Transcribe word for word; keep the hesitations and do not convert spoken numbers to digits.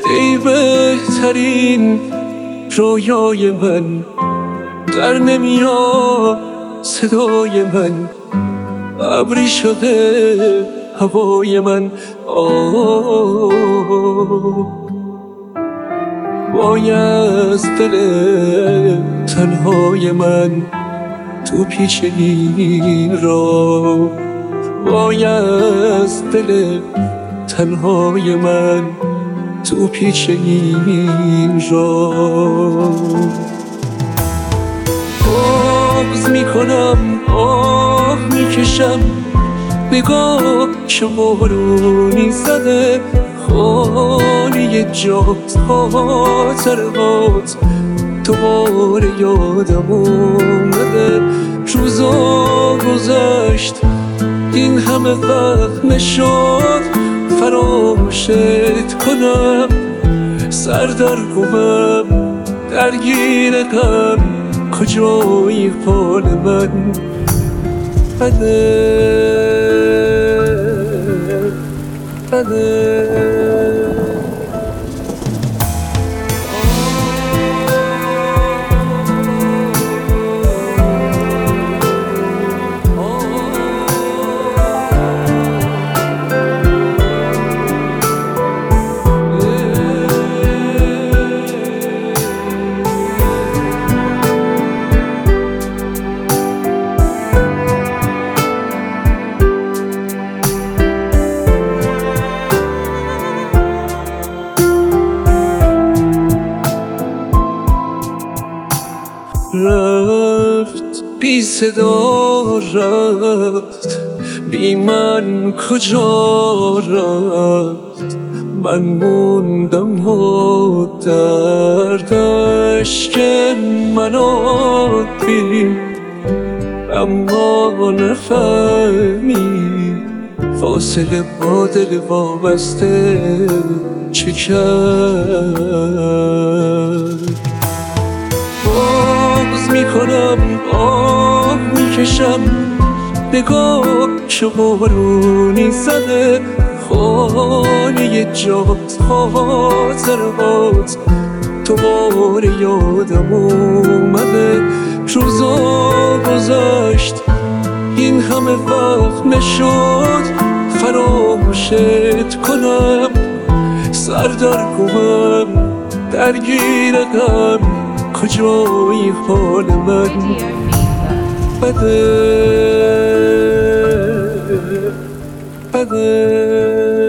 ای بهترین رویای من، در نمیاد صدای من، ابری شده هوای من. آه وای از دل تنهای من تو پیچ این را، وای از دل تنهای من تو پیچ این را. بغض میکنم، آه میکشم، نگاه که بارونی زده خالی جات خاطرات دوباره یادم اومده. روزا گذشت این همه وقت نشد فراموشت کنم، سر در گمم درگیر غم، کجایی حال من؟ بده بده رفت بی صدا، رفت بی من کجا رفت؟ من موندم و دردش که منو دید، اما نفهمی فاصله با دل وابسته چه کرد. بغض میکنم، آه میکشم، نگاه که بارونی زده خانه جات خاطرات دوباره یادم اومده. روزا گذشت این همه وقت نشد فراموشت کنم، سر در گمم درگیر غم، کجایی حال من؟ بده بده